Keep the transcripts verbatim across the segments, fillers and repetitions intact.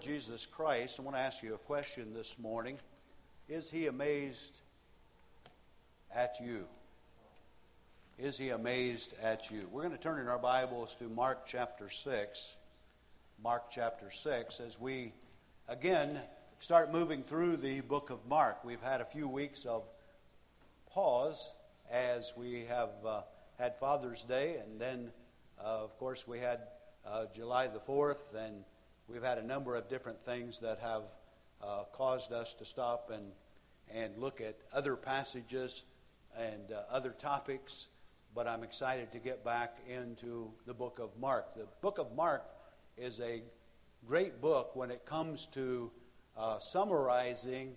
Jesus Christ, I want to ask you a question this morning. Is he amazed at you? Is he amazed at you? We're going to turn in our Bibles to Mark chapter six. Mark chapter six, as we again start moving through the book of Mark. We've had a few weeks of pause as we have uh, had Father's Day, and then, uh, of course, we had uh, July the fourth, and we've had a number of different things that have uh, caused us to stop and, and look at other passages and uh, other topics, but I'm excited to get back into the book of Mark. The book of Mark is a great book when it comes to uh, summarizing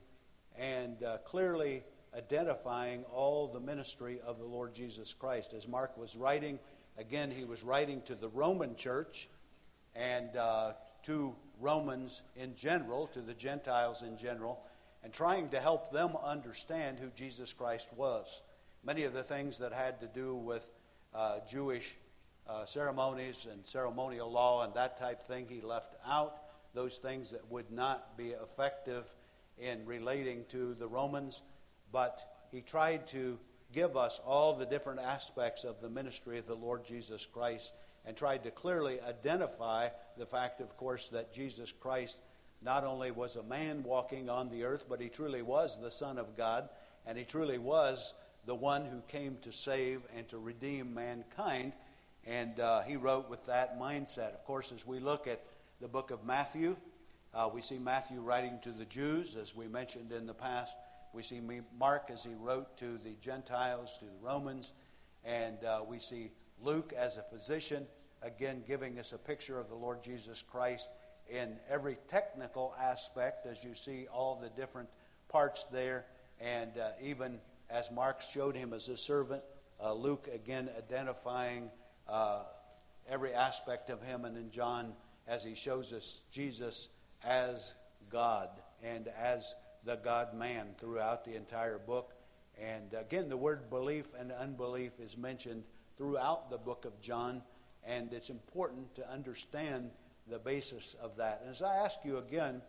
and uh, clearly identifying all the ministry of the Lord Jesus Christ. As Mark was writing, again, he was writing to the Roman church and uh, to Romans in general, to the Gentiles in general, and trying to help them understand who Jesus Christ was. Many of the things that had to do with uh, Jewish uh, ceremonies and ceremonial law and that type thing, he left out. Those things that would not be effective in relating to the Romans. But he tried to give us all the different aspects of the ministry of the Lord Jesus Christ and tried to clearly identify the fact, of course, that Jesus Christ not only was a man walking on the earth, but he truly was the Son of God, and he truly was the one who came to save and to redeem mankind. And uh, he wrote with that mindset. Of course, as we look at the book of Matthew, uh, we see Matthew writing to the Jews, as we mentioned in the past. We see Mark as he wrote to the Gentiles, to the Romans, and uh, we see Luke as a physician, again giving us a picture of the Lord Jesus Christ in every technical aspect, as you see all the different parts there, and uh, even as Mark showed him as a servant, uh, Luke again identifying uh, every aspect of him, and in John as he shows us Jesus as God and as the God-man throughout the entire book. And again, the word belief and unbelief is mentioned throughout the book of John, and it's important to understand the basis of that. And as I ask you again,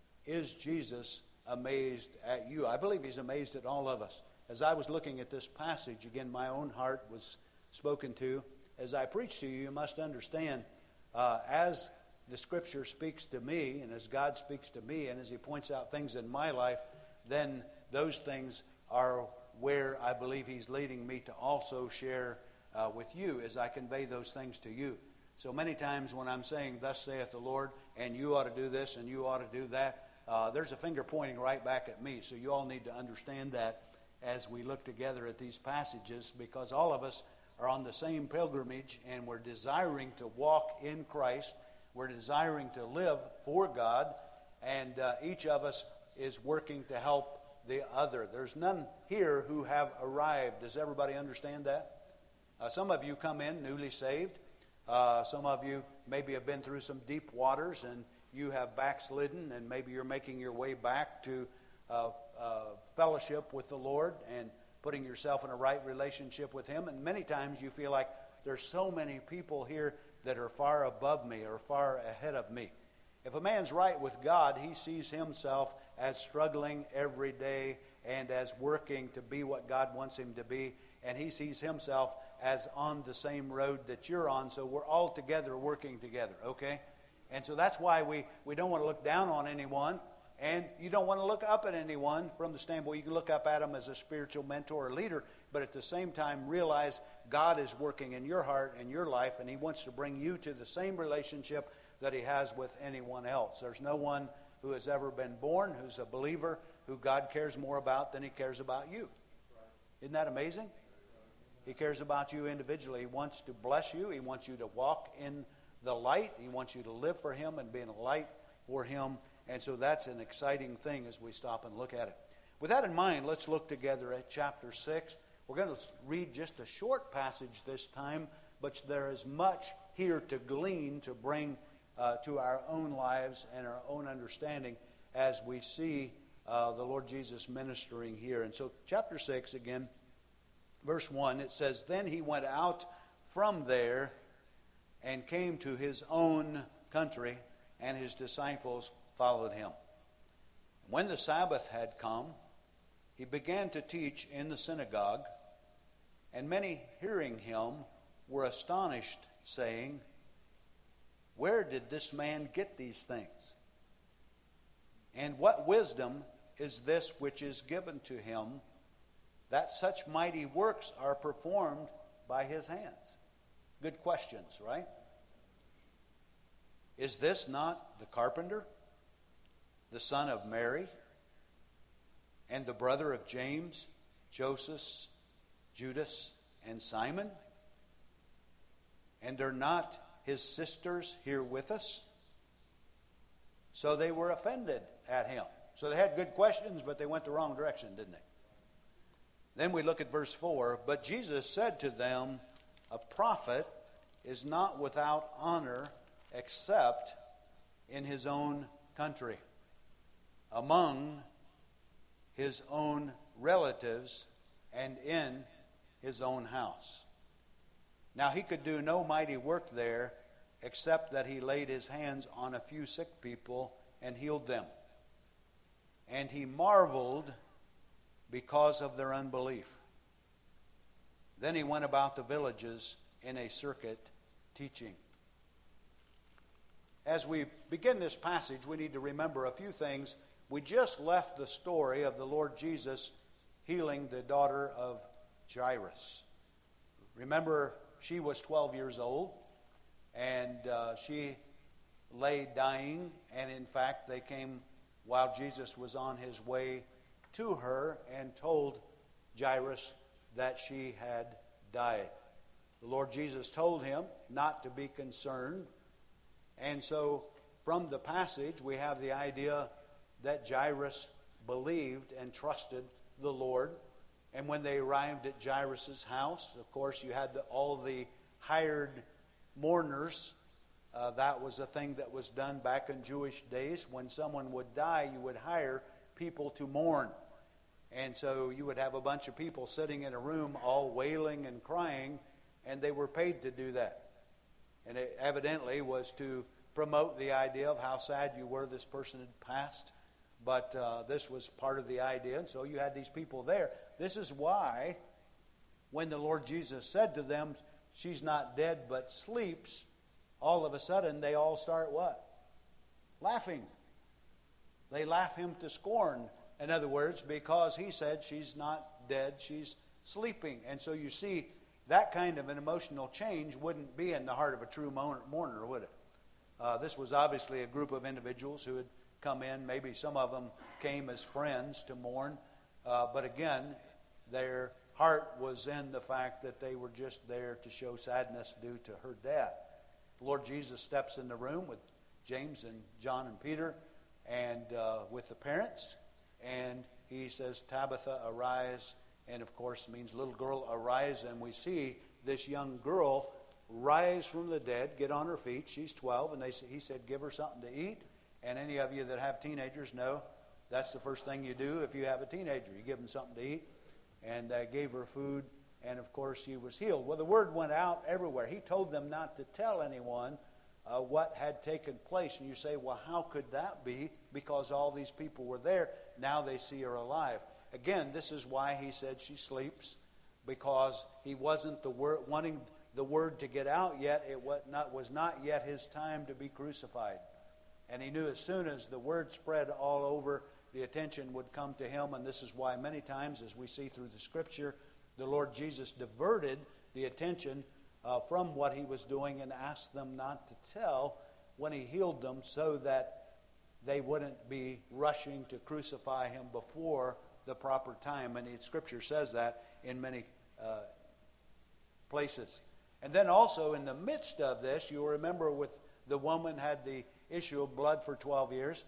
is Jesus amazed at you? I believe he's amazed at all of us. As I was looking at this passage, again, my own heart was spoken to. As I preach to you, you must understand, uh, as the Scripture speaks to me, and as God speaks to me, and as he points out things in my life, then those things are where I believe he's leading me to also share uh, with you as I convey those things to you. So many times when I'm saying, thus saith the Lord, and you ought to do this, and you ought to do that, uh, there's a finger pointing right back at me. So you all need to understand that as we look together at these passages, because all of us are on the same pilgrimage, and we're desiring to walk in Christ. We're desiring to live for God, and uh, each of us is working to help the other. There's none here who have arrived. Does everybody understand that? Uh, some of you come in newly saved. Uh, some of you maybe have been through some deep waters, and you have backslidden, and maybe you're making your way back to uh, uh, fellowship with the Lord and putting yourself in a right relationship with him. And many times you feel like there's so many people here that are far above me or far ahead of me. If a man's right with God, he sees himself as struggling every day and as working to be what God wants him to be, and he sees himself as on the same road that you're on, so we're all together working together, okay? And so that's why we, we don't want to look down on anyone, and you don't want to look up at anyone from the standpoint you can look up at them as a spiritual mentor or leader, but at the same time realize God is working in your heart and your life, and he wants to bring you to the same relationship that he has with anyone else. There's no one who has ever been born who's a believer who God cares more about than he cares about you. Isn't that amazing? He cares about you individually. He wants to bless you. He wants you to walk in the light. He wants you to live for him and be a light for him. And so that's an exciting thing as we stop and look at it. With that in mind, let's look together at chapter six. We're going to read just a short passage this time, but there is much here to glean, to bring uh, to our own lives and our own understanding as we see uh, the Lord Jesus ministering here. And so chapter six, again, verse one, it says, "Then he went out from there and came to his own country, and his disciples followed him. When the Sabbath had come, he began to teach in the synagogue, and many hearing him were astonished, saying, "Where did this man get these things? And what wisdom is this which is given to him, that such mighty works are performed by his hands?" Good questions, right? Is this not the carpenter, the son of Mary, and the brother of James, Joseph, Judas, and Simon? And are not his sisters here with us? So they were offended at him. So they had good questions, but they went the wrong direction, didn't they? Then we look at verse four. But Jesus said to them, "A prophet is not without honor except in his own country, among his own relatives, and in his own house." Now he could do no mighty work there, except that he laid his hands on a few sick people and healed them. And he marveled because of their unbelief. Then he went about the villages in a circuit teaching. As we begin this passage, we need to remember a few things. We just left the story of the Lord Jesus healing the daughter of Jairus. Remember, she was twelve years old, and uh, she lay dying, and in fact, they came while Jesus was on his way to her and told Jairus that she had died. The Lord Jesus told him not to be concerned. And so from the passage we have the idea that Jairus believed and trusted the Lord. And when they arrived at Jairus' house, of course you had the, all the hired mourners. Uh, that was a thing that was done back in Jewish days. When someone would die, you would hire people to mourn. And so you would have a bunch of people sitting in a room all wailing and crying, and they were paid to do that. And it evidently was to promote the idea of how sad you were this person had passed. But uh, this was part of the idea, and so you had these people there. This is why when the Lord Jesus said to them, "She's not dead but sleeps," all of a sudden they all start what? Laughing. They laugh him to scorn. In other words, because he said she's not dead, she's sleeping. And so you see, that kind of an emotional change wouldn't be in the heart of a true mourner, would it? Uh, this was obviously a group of individuals who had come in. Maybe some of them came as friends to mourn. Uh, but again, their heart was in the fact that they were just there to show sadness due to her death. The Lord Jesus steps in the room with James and John and Peter and uh, with the parents. And he says, "Tabitha, arise." And of course means little girl, arise. And we see this young girl rise from the dead, get on her feet. She's twelve. And they, he said, "Give her something to eat." And any of you that have teenagers know that's the first thing you do if you have a teenager. You give them something to eat. And they gave her food. And of course she was healed. Well, the word went out everywhere. He told them not to tell anyone uh, what had taken place. And you say, well, how could that be? Because all these people were there. Now they see her alive. Again, this is why he said she sleeps, because he wasn't the word, wanting the word to get out yet. It was not, was not yet his time to be crucified. And he knew as soon as the word spread all over, the attention would come to him. And this is why many times, as we see through the Scripture, the Lord Jesus diverted the attention uh, from what he was doing and asked them not to tell when he healed them, so that they wouldn't be rushing to crucify him before the proper time. And the Scripture says that in many uh, places. And then also in the midst of this, you'll remember with the woman had the issue of blood for twelve years.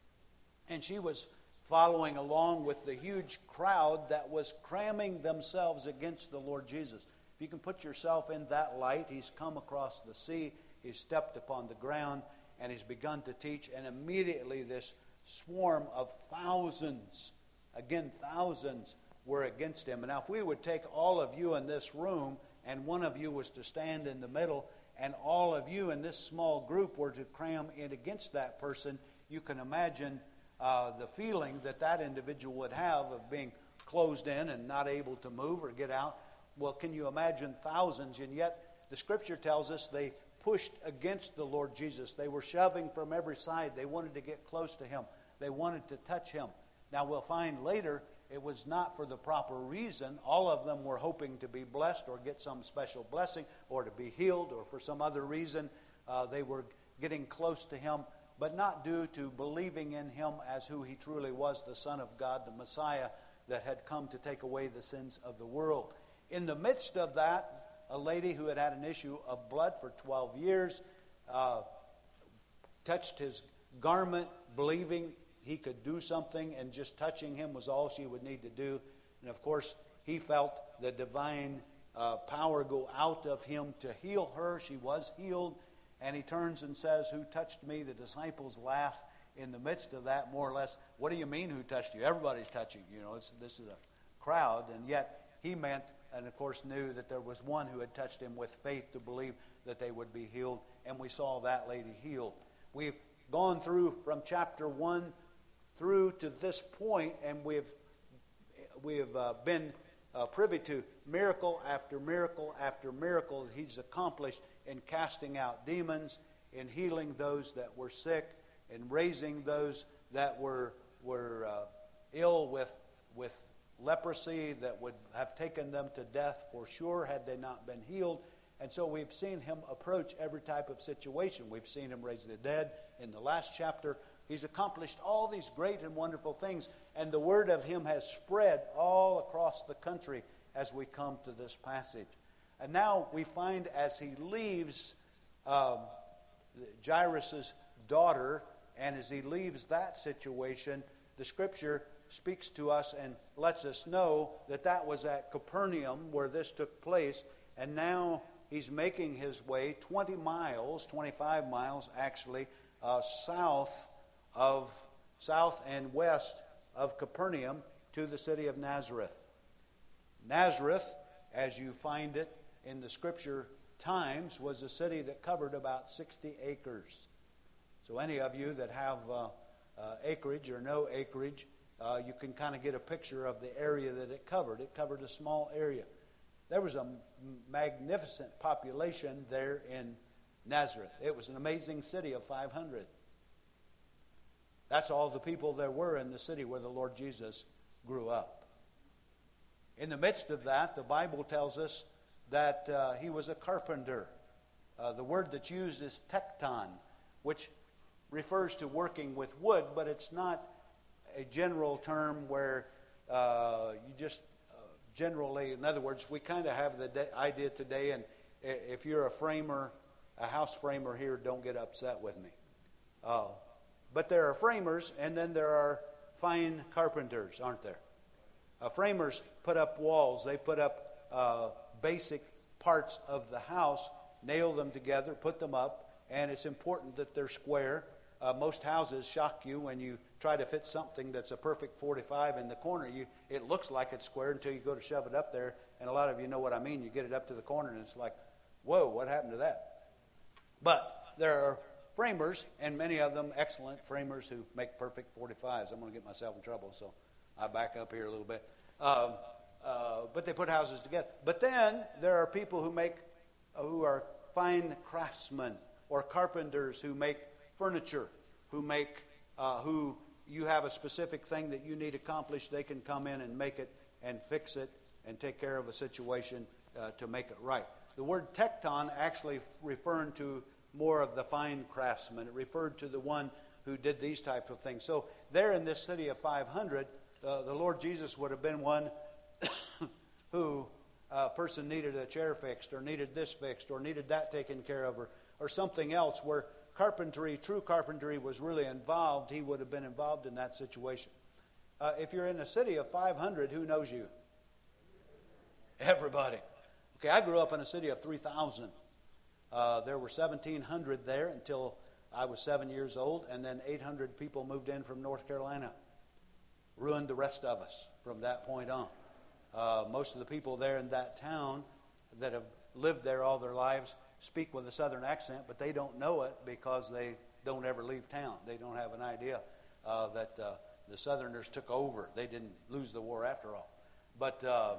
And she was following along with the huge crowd that was cramming themselves against the Lord Jesus. If you can put yourself in that light, he's come across the sea, he's stepped upon the ground, and he's begun to teach. And immediately this swarm of thousands, again thousands, were against him. And now if we would take all of you in this room, and one of you was to stand in the middle and all of you in this small group were to cram in against that person, you can imagine uh, the feeling that that individual would have of being closed in and not able to move or get out. Well, can you imagine thousands? And yet the Scripture tells us they pushed against the Lord Jesus. They were shoving from every side. They wanted to get close to him. They wanted to touch him. Now we'll find later it was not for the proper reason. All of them were hoping to be blessed or get some special blessing or to be healed, or for some other reason uh, they were getting close to him, but not due to believing in him as who he truly was, the Son of God, the Messiah that had come to take away the sins of the world. In the midst of that, a lady who had had an issue of blood for twelve years uh, touched his garment, believing he could do something, and just touching him was all she would need to do. And of course, he felt the divine uh, power go out of him to heal her. She was healed, and he turns and says, "Who touched me?" The disciples laugh in the midst of that, more or less. What do you mean, who touched you? Everybody's touching you. You know, it's, this is a crowd, and yet he meant, and of course knew, that there was one who had touched him with faith to believe that they would be healed, and we saw that lady healed. We've gone through from chapter one through to this point, and we've we've uh, been uh, privy to miracle after miracle after miracle that he's accomplished in casting out demons, in healing those that were sick, in raising those that were were uh, ill with with leprosy that would have taken them to death for sure had they not been healed. And so we've seen him approach every type of situation. We've seen him raise the dead in the last chapter. He's accomplished all these great and wonderful things, and the word of him has spread all across the country as we come to this passage. And now we find as he leaves um, Jairus' daughter, and as he leaves that situation, the Scripture speaks to us and lets us know that that was at Capernaum where this took place, and now he's making his way twenty miles, twenty-five miles actually, uh, south of south and west of Capernaum to the city of Nazareth. Nazareth, as you find it in the Scripture times, was a city that covered about sixty acres. So any of you that have uh, uh, acreage or no acreage, uh, you can kind of get a picture of the area that it covered. It covered a small area. There was a m- magnificent population there in Nazareth. It was an amazing city of five hundred. That's all the people there were in the city where the Lord Jesus grew up. In the midst of that, the Bible tells us that uh, he was a carpenter. Uh, the word that's used is tekton, which refers to working with wood, but it's not a general term where uh, you just uh, generally, in other words, we kind of have the de- idea today, and if you're a framer, a house framer here, don't get upset with me. Uh, but there are framers, and then there are fine carpenters, aren't there? Uh, framers put up walls. They put up uh, basic parts of the house, nail them together, put them up, and it's important that they're square. Uh, most houses shock you when you try to fit something that's a perfect forty-five in the corner. You, it looks like it's square until you go to shove it up there, and a lot of you know what I mean. You get it up to the corner, and it's like, whoa, what happened to that? But there are framers, and many of them excellent framers who make perfect forty-fives. I'm going to get myself in trouble, so I back up here a little bit. Um, uh, but they put houses together. But then there are people who make, uh, who are fine craftsmen or carpenters who make furniture, who make, uh, who you have a specific thing that you need accomplished. They can come in and make it and fix it and take care of a situation uh, to make it right. The word tekton actually f- referring to more of the fine craftsman. It referred to the one who did these types of things. So there in this city of five hundred, uh, the Lord Jesus would have been one who a person needed a chair fixed or needed this fixed or needed that taken care of or, or something else where carpentry, true carpentry was really involved. He would have been involved in that situation. Uh, if you're in a city of five hundred, who knows you? Everybody. Okay, I grew up in a city of three thousand. Uh, there were seventeen hundred there until I was seven years old, and then eight hundred people moved in from North Carolina. Ruined the rest of us from that point on. Uh, most of the people there in that town that have lived there all their lives speak with a southern accent, but they don't know it because they don't ever leave town. They don't have an idea uh, that uh, the Southerners took over. They didn't lose the war after all. But uh,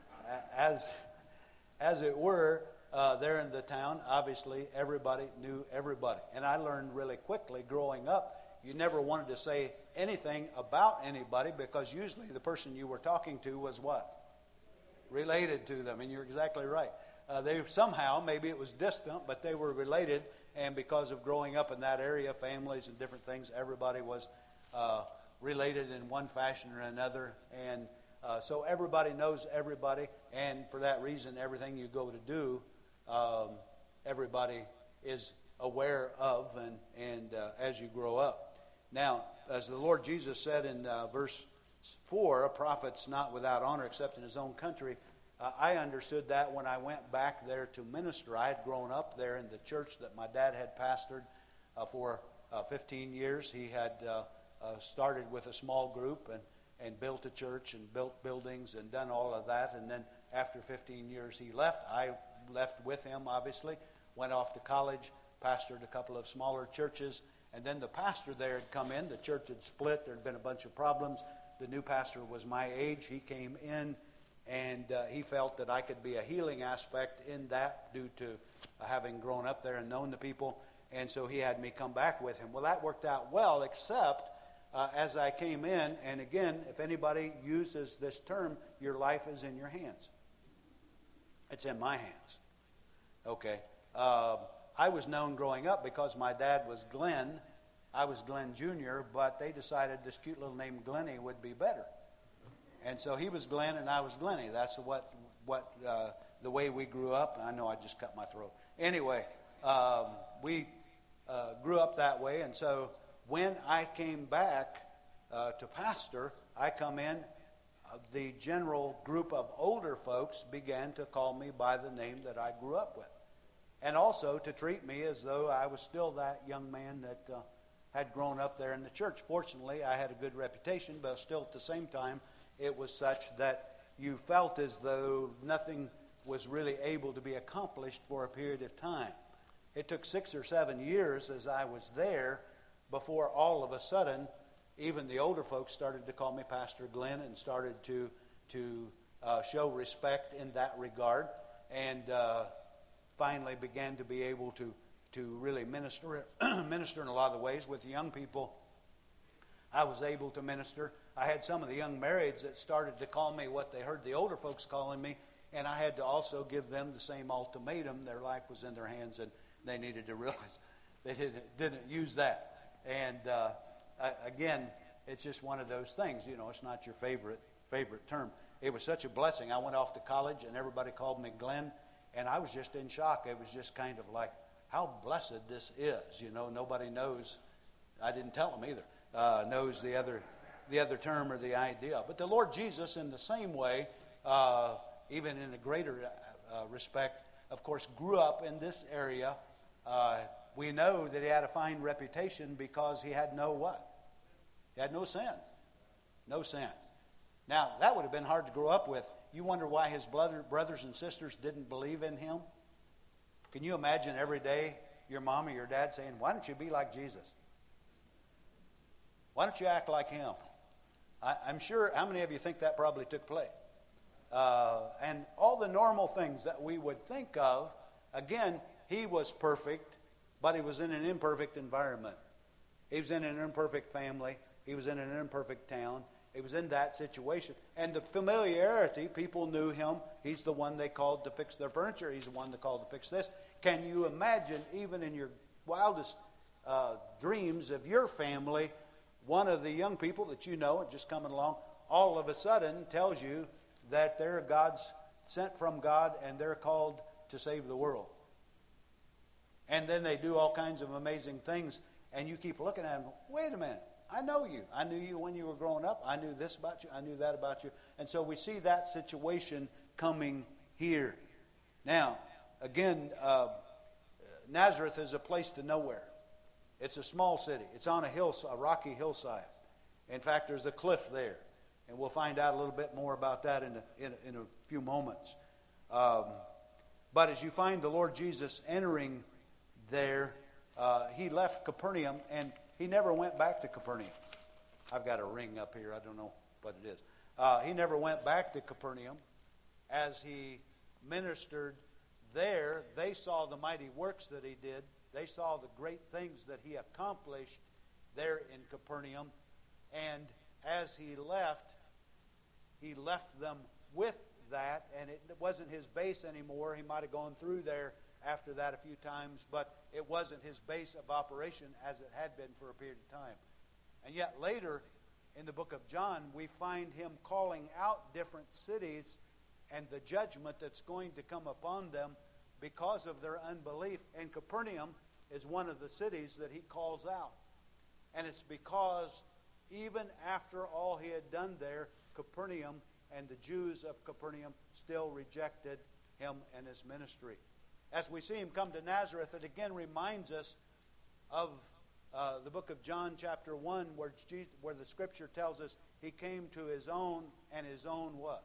as as it were, uh, there in the town, obviously everybody knew everybody. And I learned really quickly growing up, you never wanted to say anything about anybody because usually the person you were talking to was what? Related to them. And you're exactly right. Uh, they somehow, maybe it was distant, but they were related. And because of growing up in that area, families and different things, everybody was uh, related in one fashion or another. And uh, so everybody knows everybody. And for that reason, everything you go to do, um, everybody is aware of and, and uh, as you grow up. Now, as the Lord Jesus said in uh, verse four, a prophet's not without honor except in his own country. Uh, I understood that when I went back there to minister. I had grown up there in the church that my dad had pastored uh, for uh, fifteen years. He had uh, uh, started with a small group and, and built a church and built buildings and done all of that. And then after fifteen years he left. I left with him, obviously. Went off to college, pastored a couple of smaller churches. And then the pastor there had come in. The church had split. There had been a bunch of problems. The new pastor was my age. He came in. And uh, he felt that I could be a healing aspect in that due to uh, having grown up there and known the people. And so he had me come back with him. Well, that worked out well, except uh, as I came in, and again, if anybody uses this term, your life is in your hands. It's in my hands. Okay. Uh, I was known growing up because my dad was Glenn. I was Glenn Junior, but they decided this cute little name Glenny would be better. And so he was Glenn and I was Glenny. That's what what uh, the way we grew up. I know I just cut my throat. Anyway, um, we uh, grew up that way. And so when I came back uh, to pastor, I come in, uh, the general group of older folks began to call me by the name that I grew up with. And also to treat me as though I was still that young man that uh, had grown up there in the church. Fortunately, I had a good reputation, but still at the same time, it was such that you felt as though nothing was really able to be accomplished for a period of time. It took six or seven years as I was there before all of a sudden, even the older folks started to call me Pastor Glenn and started to to uh, show respect in that regard, and uh, finally began to be able to to really minister minister in a lot of the ways with young people. I was able to minister. I had some of the young marrieds that started to call me what they heard the older folks calling me, and I had to also give them the same ultimatum. Their life was in their hands, and they needed to realize they didn't, didn't use that. And uh, I, again, it's just one of those things. You know, it's not your favorite favorite term. It was such a blessing. I went off to college, and everybody called me Glenn, and I was just in shock. It was just kind of like, how blessed this is. You know, nobody knows. I didn't tell them either. Uh, knows the other the other term or the idea. But the Lord Jesus, in the same way, uh, even in a greater uh, respect, of course, grew up in this area. Uh, we know that he had a fine reputation because he had no what? He had no sin. No sin. Now, that would have been hard to grow up with. You wonder why his brother, brothers and sisters didn't believe in him? Can you imagine every day your mom or your dad saying, why don't you be like Jesus? Why don't you act like him? I, I'm sure, how many of you think that probably took place? Uh, and all the normal things that we would think of, again, he was perfect, but he was in an imperfect environment. He was in an imperfect family. He was in an imperfect town. He was in that situation. And the familiarity, people knew him. He's the one they called to fix their furniture. He's the one they called to fix this. Can you imagine, even in your wildest uh, dreams of your family, one of the young people that you know, just coming along, all of a sudden tells you that they're God's, sent from God, and they're called to save the world. And then they do all kinds of amazing things, and you keep looking at them, wait a minute, I know you. I knew you when you were growing up. I knew this about you. I knew that about you. And so we see that situation coming here. Now, again, uh, Nazareth is a place to nowhere. It's a small city. It's on a hill, a rocky hillside. In fact, there's a cliff there. And we'll find out a little bit more about that in a, in, in a few moments. Um, But as you find the Lord Jesus entering there, uh, he left Capernaum, and he never went back to Capernaum. I've got a ring up here. I don't know what it is. Uh, he never went back to Capernaum. As he ministered there, they saw the mighty works that he did. They saw the great things that he accomplished there in Capernaum. And as he left, he left them with that, and it wasn't his base anymore. He might have gone through there after that a few times, but it wasn't his base of operation as it had been for a period of time. And yet later in the book of John, we find him calling out different cities and the judgment that's going to come upon them because of their unbelief. And Capernaum is one of the cities that he calls out. And it's because even after all he had done there, Capernaum and the Jews of Capernaum still rejected him and his ministry. As we see him come to Nazareth, it again reminds us of uh, the book of John chapter one, where, Jesus, where the scripture tells us he came to his own, and his own what?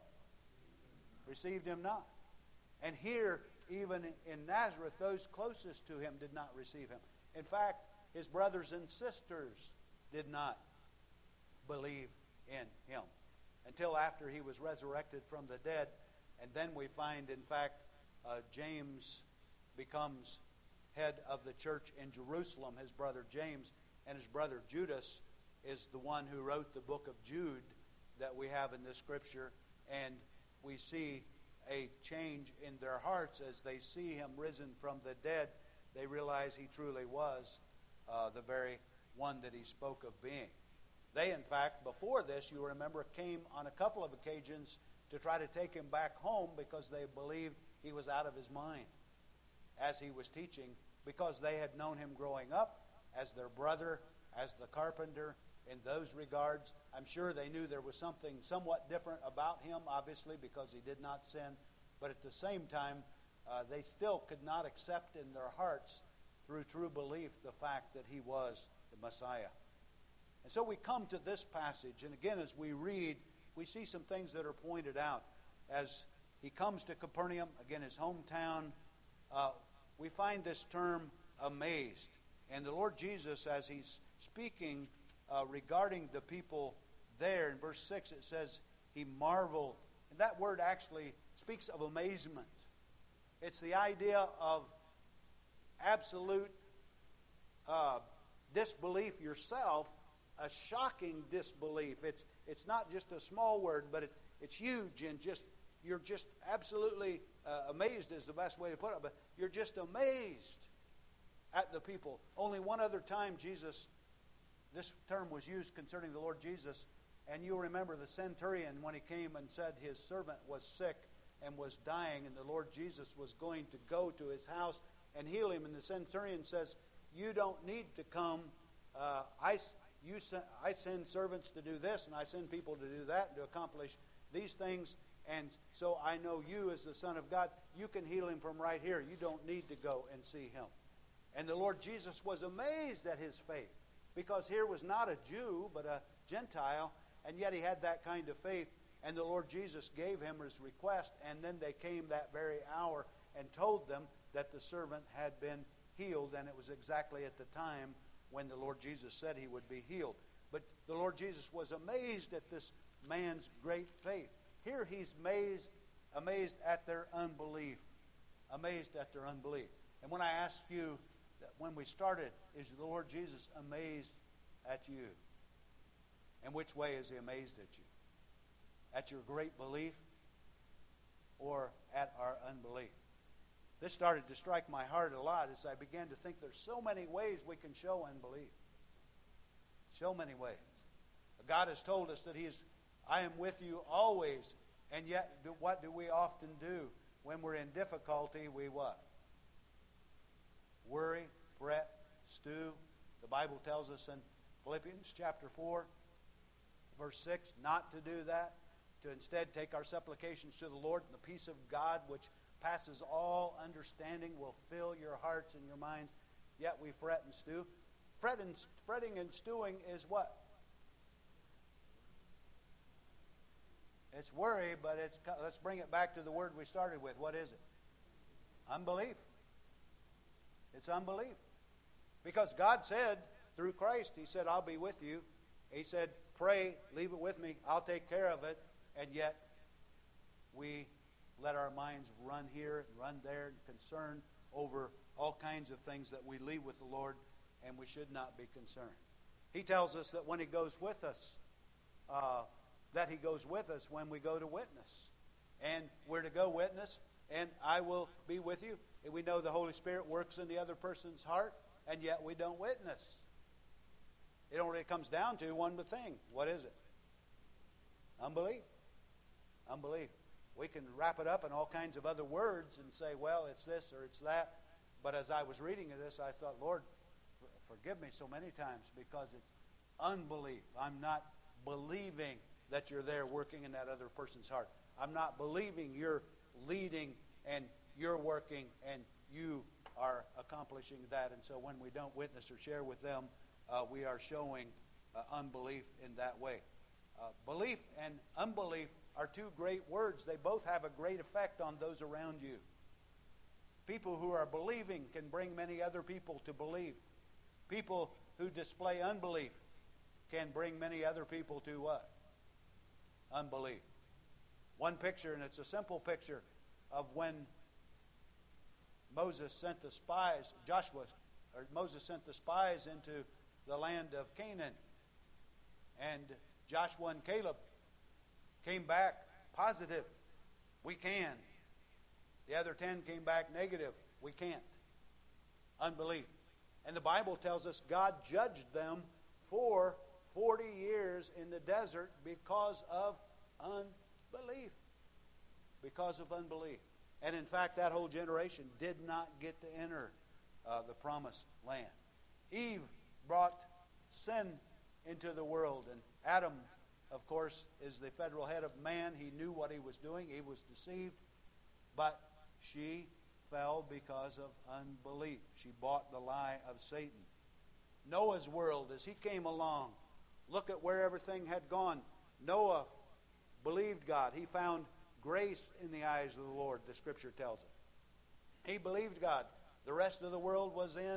Received him not. And here, even in Nazareth, those closest to him did not receive him. In fact, his brothers and sisters did not believe in him until after he was resurrected from the dead. And then we find, in fact, uh, James becomes head of the church in Jerusalem, his brother James, and his brother Judas is the one who wrote the book of Jude that we have in this scripture. And we see a change in their hearts as they see him risen from the dead. They realize he truly was uh, the very one that he spoke of being. They, in fact, before this, you remember, came on a couple of occasions to try to take him back home because they believed he was out of his mind as he was teaching, because they had known him growing up as their brother, as the carpenter. In those regards, I'm sure they knew there was something somewhat different about him, obviously, because he did not sin. But at the same time, uh, they still could not accept in their hearts, through true belief, the fact that he was the Messiah. And so we come to this passage, and again, as we read, we see some things that are pointed out. As he comes to Capernaum, again his hometown, uh, we find this term, amazed. And the Lord Jesus, as he's speaking uh, regarding the people there, in verse six it says, he marveled. And that word actually speaks of amazement. It's the idea of absolute uh, disbelief yourself, a shocking disbelief. It's it's not just a small word, but it, it's huge, and just you're just absolutely uh, amazed is the best way to put it. But you're just amazed at the people. Only one other time Jesus, this term was used concerning the Lord Jesus, and you'll remember the centurion when he came and said his servant was sick and was dying, and the Lord Jesus was going to go to his house and heal him. And the centurion says, "You don't need to come. Uh, I." You send, I send servants to do this, and I send people to do that, and to accomplish these things. And so I know you as the Son of God. You can heal him from right here. You don't need to go and see him. And the Lord Jesus was amazed at his faith, because here was not a Jew, but a Gentile, and yet he had that kind of faith. And the Lord Jesus gave him his request, and then they came that very hour and told them that the servant had been healed, and it was exactly at the time when the Lord Jesus said he would be healed. But the Lord Jesus was amazed at this man's great faith. Here he's amazed, amazed at their unbelief. Amazed at their unbelief. And when I asked you, that when we started, is the Lord Jesus amazed at you? And which way is he amazed at you? At your great belief, or at our unbelief? This started to strike my heart a lot as I began to think there's so many ways we can show unbelief. So many ways. God has told us that He is, I am with you always. And yet, do, what do we often do? When we're in difficulty, we what? Worry, fret, stew. The Bible tells us in Philippians chapter four, verse six, not to do that. To instead take our supplications to the Lord, and the peace of God, which passes all understanding, will fill your hearts and your minds. Yet we fret and stew. Fret and, fretting and stewing is what? It's worry, but it's, let's bring it back to the word we started with. What is it? Unbelief. It's unbelief. Because God said, through Christ, He said, I'll be with you. He said, pray, leave it with me, I'll take care of it. And yet, we let our minds run here and run there and concern over all kinds of things that we leave with the Lord, and we should not be concerned. He tells us that when He goes with us, uh, that He goes with us when we go to witness. And we're to go witness, and I will be with you. And we know the Holy Spirit works in the other person's heart, and yet we don't witness. It only comes down to one thing. What is it? Unbelief. Unbelief. We can wrap it up in all kinds of other words and say, well, it's this or it's that. But as I was reading this, I thought, Lord, forgive me so many times because it's unbelief. I'm not believing that you're there working in that other person's heart. I'm not believing you're leading and you're working and you are accomplishing that. And so when we don't witness or share with them, uh, we are showing uh, unbelief in that way. Uh, belief and unbelief are two great words. They both have a great effect on those around you. People who are believing can bring many other people to believe. People who display unbelief can bring many other people to what? Unbelief. One picture, and it's a simple picture, of when Moses sent the spies, Joshua, or Moses sent the spies into the land of Canaan. And Joshua and Caleb came back positive. We can. The other ten came back negative. We can't. Unbelief. And the Bible tells us God judged them for forty years in the desert because of unbelief. Because of unbelief. And in fact, that whole generation did not get to enter uh, the promised land. Eve brought sin into the world. And Adam, of course, is the federal head of man. He knew what he was doing. He was deceived. But she fell because of unbelief. She bought the lie of Satan. Noah's world, as he came along, look at where everything had gone. Noah believed God. He found grace in the eyes of the Lord, the Scripture tells us. He believed God. The rest of the world was in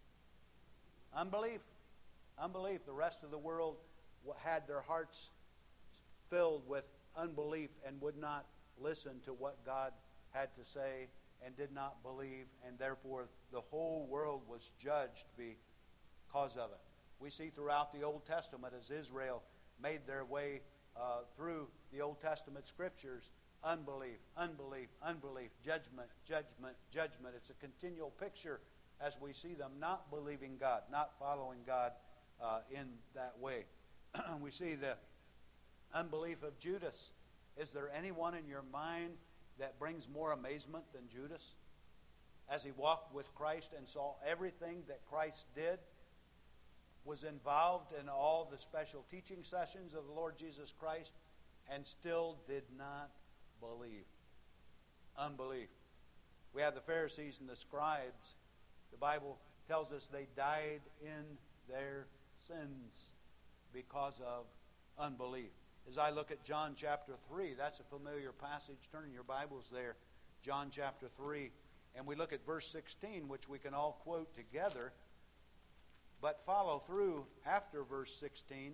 unbelief. Unbelief. The rest of the world had their hearts filled with unbelief and would not listen to what God had to say and did not believe, and therefore the whole world was judged because of it. We see throughout the Old Testament as Israel made their way uh, through the Old Testament Scriptures, unbelief, unbelief, unbelief, judgment, judgment, judgment. It's a continual picture as we see them not believing God, not following God uh, in that way. We see the unbelief of Judas. Is there anyone in your mind that brings more amazement than Judas? As he walked with Christ and saw everything that Christ did, was involved in all the special teaching sessions of the Lord Jesus Christ, and still did not believe. Unbelief. We have the Pharisees and the scribes. The Bible tells us they died in their sins because of unbelief. As I look at John chapter three, that's a familiar passage. Turn in your Bibles there. John chapter three. And we look at verse sixteen, which we can all quote together. But follow through after verse sixteen.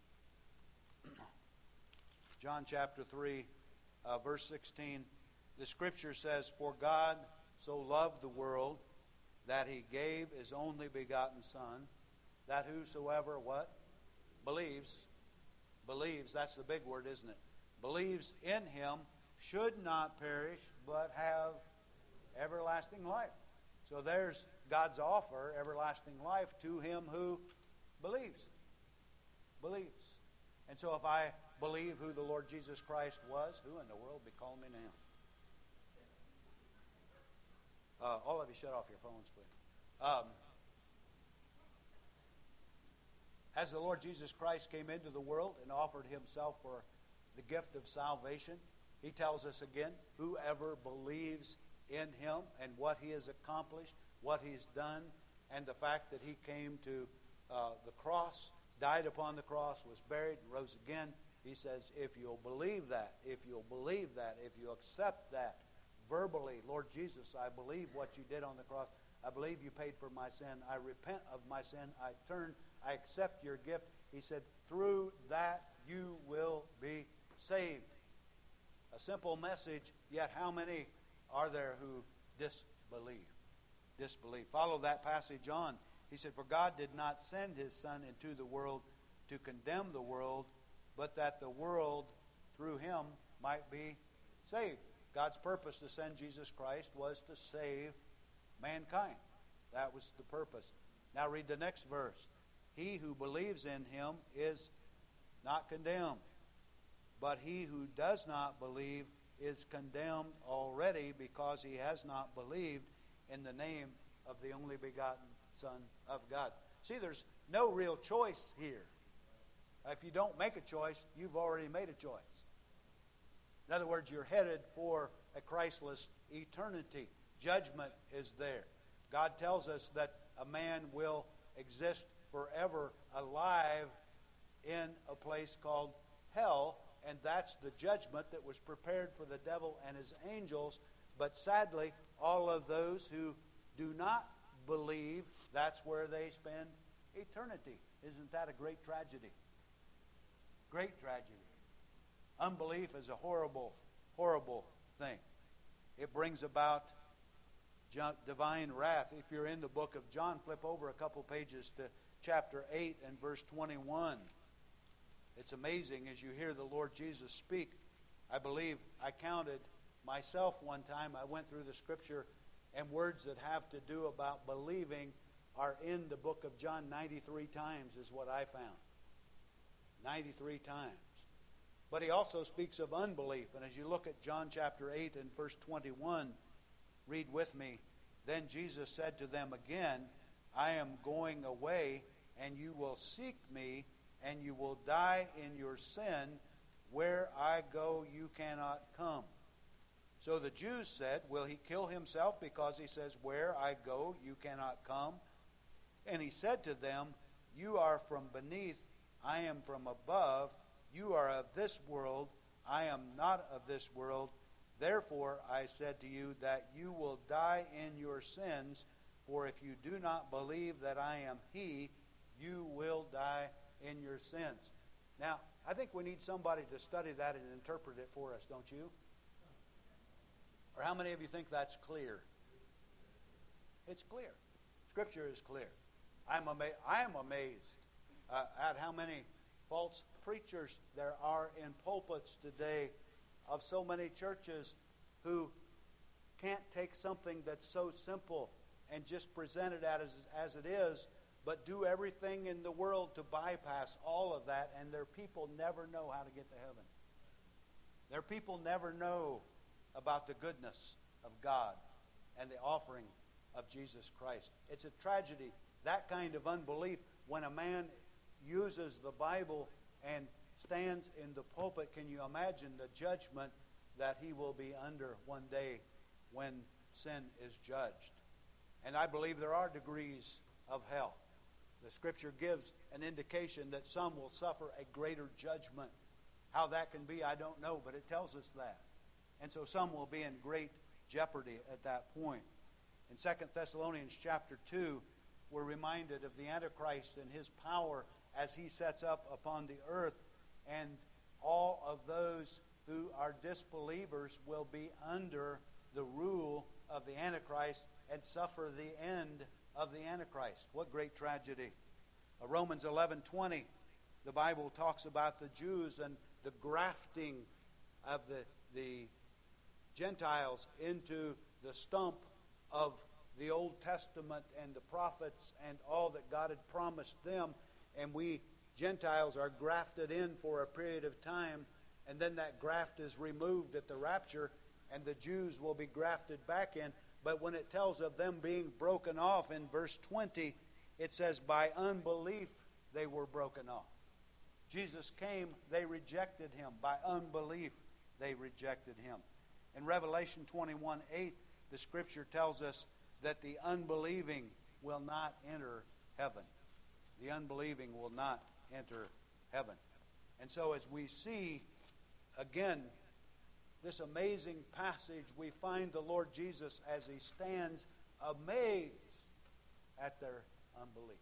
John chapter three, uh, verse sixteen. The Scripture says, "For God so loved the world that He gave His only begotten Son, that whosoever," what? Believes. Believes, that's the big word, isn't it? Believes in Him should not perish, but have everlasting life. So there's God's offer, everlasting life, to him who believes. Believes. And so if I believe who the Lord Jesus Christ was, who in the world be calling me now? Uh, all of you shut off your phones, please. Um, as the Lord Jesus Christ came into the world and offered himself for the gift of salvation, he tells us again, whoever believes in him and what he has accomplished, what he's done, and the fact that he came to uh, the cross, died upon the cross, was buried, and rose again. He says, if you'll believe that, if you'll believe that, if you accept that, verbally, Lord Jesus, I believe what you did on the cross. I believe you paid for my sin. I repent of my sin. I turn, I accept your gift. He said, through that you will be saved. A simple message, yet how many are there who disbelieve? Disbelieve. Follow that passage on. He said, for God did not send his Son into the world to condemn the world, but that the world through him might be saved. God's purpose to send Jesus Christ was to save mankind. That was the purpose. Now read the next verse. He who believes in him is not condemned, but he who does not believe is condemned already, because he has not believed in the name of the only begotten Son of God. See, there's no real choice here. If you don't make a choice, you've already made a choice. In other words, you're headed for a Christless eternity. Judgment is there. God tells us that a man will exist forever alive in a place called hell, and that's the judgment that was prepared for the devil and his angels. But sadly, all of those who do not believe, that's where they spend eternity. Isn't that a great tragedy? Great tragedy. Unbelief is a horrible, horrible thing. It brings about divine wrath. If you're in the book of John, flip over a couple pages to chapter eight and verse twenty-one. It's amazing as you hear the Lord Jesus speak. I believe I counted myself one time. I went through the scripture, and words that have to do about believing are in the book of John ninety-three times is what I found. ninety-three times. But he also speaks of unbelief. And as you look at John chapter eight and verse twenty-one, read with me. Then Jesus said to them again, I am going away, and you will seek me, and you will die in your sin. Where I go, you cannot come. So the Jews said, will he kill himself because he says, where I go, you cannot come? And he said to them, you are from beneath, I am from above. You are of this world, I am not of this world. Therefore I said to you that you will die in your sins, for if you do not believe that I am he, you will die in your sins. Now, I think we need somebody to study that and interpret it for us, don't you? Or how many of you think that's clear? It's clear. Scripture is clear. I'm ama- I am amazed uh, at how many false preachers there are in pulpits today of so many churches who can't take something that's so simple and just present it as, as it is, but do everything in the world to bypass all of that, and their people never know how to get to heaven. Their people never know about the goodness of God and the offering of Jesus Christ. It's a tragedy, that kind of unbelief, when a man uses the Bible and stands in the pulpit. Can you imagine the judgment that he will be under one day when sin is judged? And I believe there are degrees of hell. The Scripture gives an indication that some will suffer a greater judgment. How that can be, I don't know, but it tells us that. And so some will be in great jeopardy at that point. In Second Thessalonians chapter two, we're reminded of the Antichrist and his power as he sets up upon the earth, and all of those who are disbelievers will be under the rule of the Antichrist and suffer the end of the Antichrist. What great tragedy. Uh, Romans eleven twenty, the Bible talks about the Jews and the grafting of the, the Gentiles into the stump of the Old Testament and the prophets and all that God had promised them. And we Gentiles are grafted in for a period of time, and then that graft is removed at the rapture, and the Jews will be grafted back in. But when it tells of them being broken off in verse twenty, it says, by unbelief they were broken off. Jesus came, they rejected him. By unbelief they rejected him. In Revelation twenty-one eight, the Scripture tells us that the unbelieving will not enter heaven. The unbelieving will not enter heaven. And so as we see, again, this amazing passage, we find the Lord Jesus as he stands amazed at their unbelief.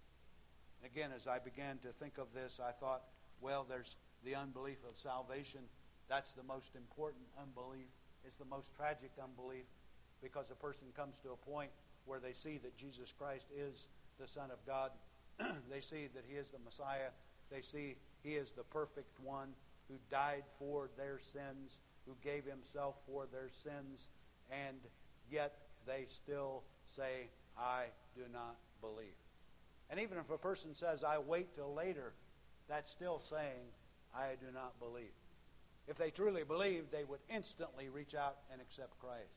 And again, as I began to think of this, I thought, well, there's the unbelief of salvation. That's the most important unbelief. It's the most tragic unbelief, because a person comes to a point where they see that Jesus Christ is the Son of God. They see that he is the Messiah. They see he is the perfect one who died for their sins, who gave himself for their sins, and yet they still say, I do not believe. And even if a person says, I wait till later, that's still saying, I do not believe. If they truly believed, they would instantly reach out and accept Christ.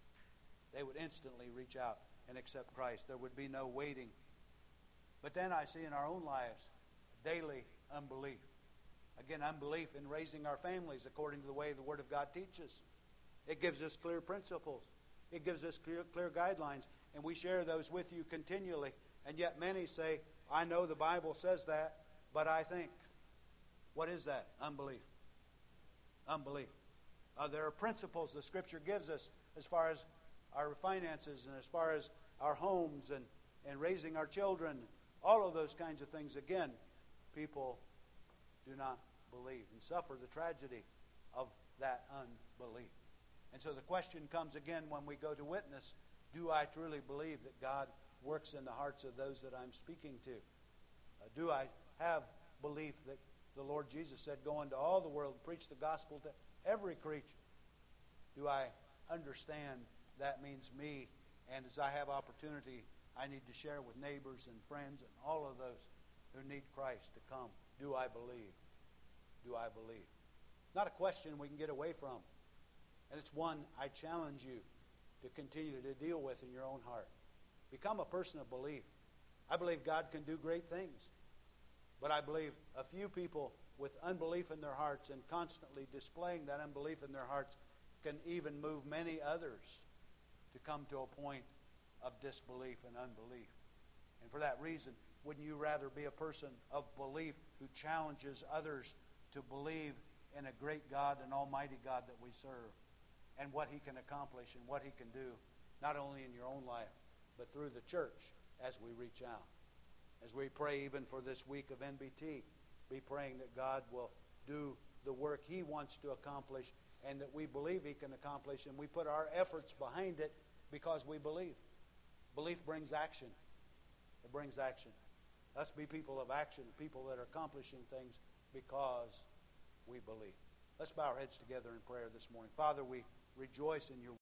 They would instantly reach out and accept Christ. There would be no waiting. But then I see in our own lives daily unbelief. Again, unbelief in raising our families according to the way the Word of God teaches. It gives us clear principles. It gives us clear, clear guidelines. And we share those with you continually. And yet many say, I know the Bible says that, but I think. What is that? Unbelief. Unbelief. Uh, there are principles the Scripture gives us as far as our finances and as far as our homes and, and raising our children. All of those kinds of things. Again, people do not believe and suffer the tragedy of that unbelief. And so the question comes again when we go to witness, do I truly believe that God works in the hearts of those that I'm speaking to? Uh, do I have belief that the Lord Jesus said, go into all the world and preach the gospel to every creature? Do I understand that means me, and as I have opportunity, I need to share with neighbors and friends and all of those who need Christ to come? Do I believe? Do I believe? Not a question we can get away from. And it's one I challenge you to continue to deal with in your own heart. Become a person of belief. I believe God can do great things. But I believe a few people with unbelief in their hearts and constantly displaying that unbelief in their hearts can even move many others to come to a point of disbelief and unbelief. And for that reason, wouldn't you rather be a person of belief who challenges others to believe in a great God and almighty God that we serve, and what he can accomplish and what he can do, not only in your own life, but through the church as we reach out? As we pray even for this week of N B T, be praying that God will do the work he wants to accomplish and that we believe he can accomplish, and we put our efforts behind it because we believe. Belief brings action. It brings action. Let's be people of action, people that are accomplishing things because we believe. Let's bow our heads together in prayer this morning. Father, we rejoice in your